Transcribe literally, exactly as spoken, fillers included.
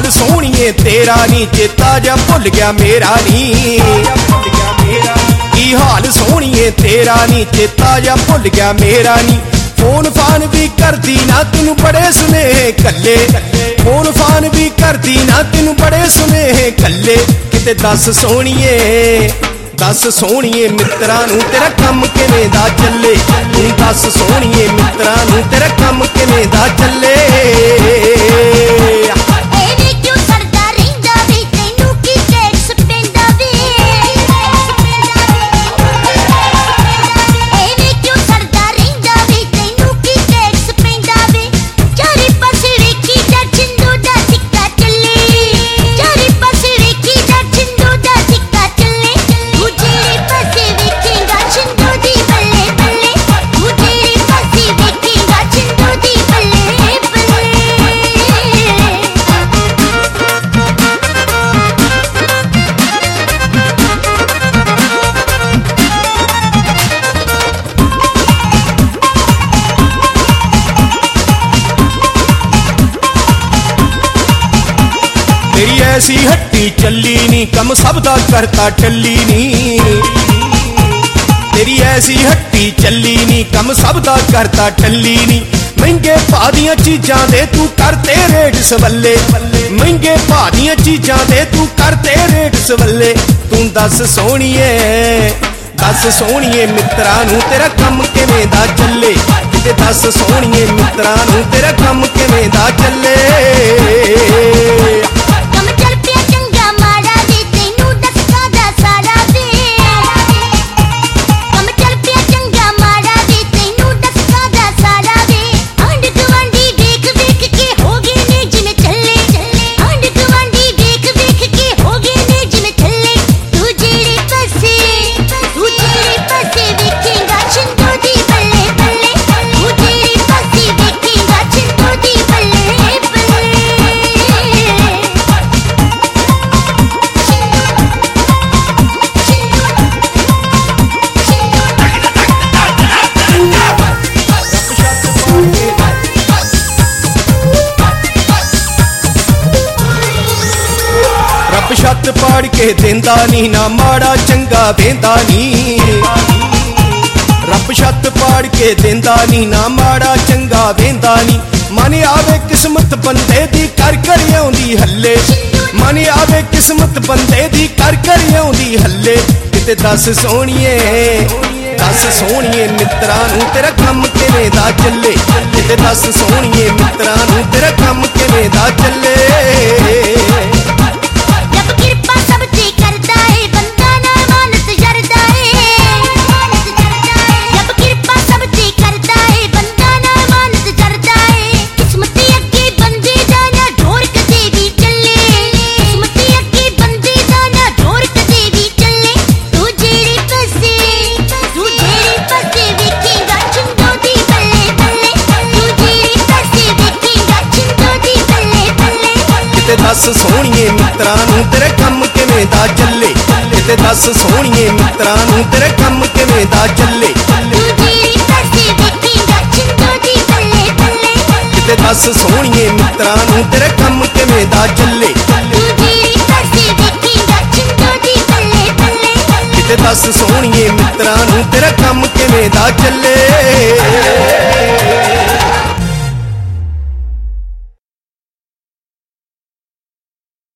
हाल सोहणीए तेरा नी चेता जा भुल गया मेरा नी। की हाल सोहणीए तेरा नी चेता जा भुल गया मेरा नी। फोन फान भी करदी ना तेनू बड़े सुनेहे कल्ले, फोन फान भी करदी ना तेनू बड़े सुनेहे कल्ले। किते दस सोहणीए दस सोहणीए मित्रा नू तेरा कम किवें दा चले। तू दस सोहणीए मित्रा नू तेरा कम किवें दा चले। तेरी ऐसी हट्टी चली नी कम सब दा करता टल्ली नी। तेरी ऐसी हट्टी चली नी कम सब दा करता टल्ली नी। महंगे भाऽ दियां चीजां दे तू करते रेट सवल्ले, महंगे भाऽ दियां चीजां दे तू करते रेट सवल्ले। तू दस सोहणीए दस सोहणीए मित्रा नू तेरा कम किवें दा चले। ते दस सोहणीए मित्रा नू तेरा कम किवें दा चले। रब छत पाड़ के देंदा नी ना माड़ा चंगा वेंदा नी। रब छत पाड़ के देंदा नी ना माड़ा चंगा वेंदा नी। मन आवे किस्मत बंदे दी कर कर आउंदी हल्ले, मन आवे किस्मत बंदे दी कर कर आउंदी हल्ले। किते दस सोहणीए दस सोहणीए मित्रा नू तेरा कम किवें दा चले। किते दस सोहणीए मित्रा नू तेरा कम किवें दा चले। दस सोहणीए मित्रा नू तेरे कम किवें दा चले। ते दस सोहणीए मित्रा नू तेरे कम किवें दा चले। ते दस सोहणीए मित्रा नू तेरे कम किवें दा चले। ते दस सोहणीए मित्रा नू तेरे कम किवें दा चले।